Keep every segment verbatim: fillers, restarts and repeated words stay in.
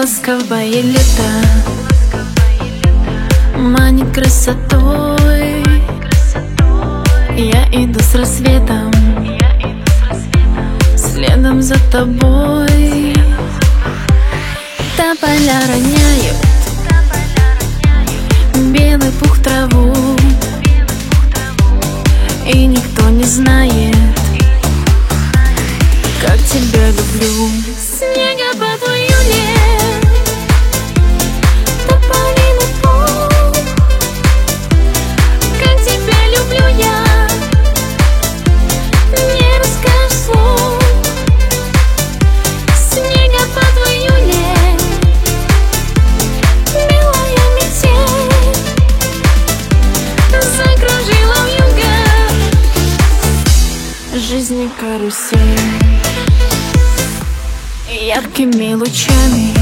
Ласковое лето манит красотой. Я иду с рассветом, следом за тобой. Тополя роняют белый пух траву, и никто не знает, как тебя люблю. Снегопад в июле, тополиный пух, как тебя люблю я, не расскажешь вслух. Снегопад в июле, белая метель закружила вьюга, жизни карусель. Яркими лучами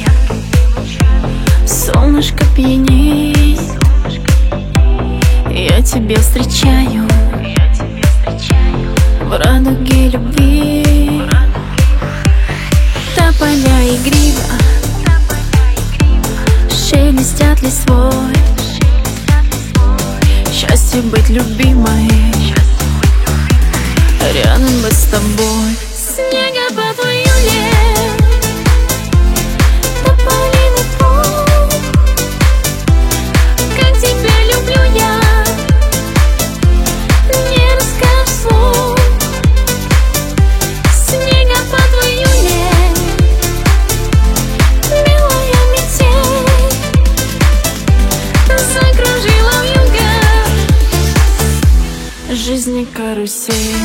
солнышко пьянеет, я тебя встречаю в радуге любви. Тополя и грива шелестят листвой. Счастье быть любимой, рядом быть с тобой. Снегопад в июле, тополиный пух, как тебя люблю я, не расскажешь вслух. Снегопад в июле, белая метель закружила вьюга, жизни карусель.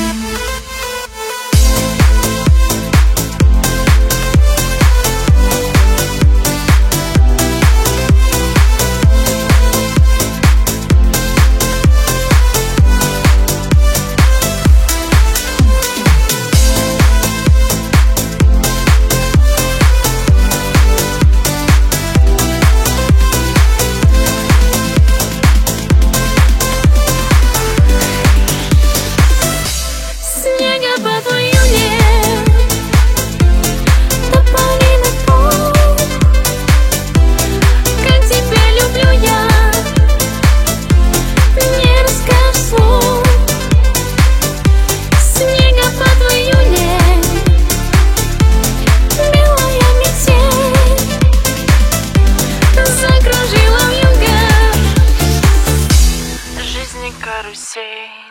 Снегопад в июле, тополиный пух, как тебя люблю я, не расскажешь вслух. Снегопад в июле, белая метель закружила вьюга, жизни карусель.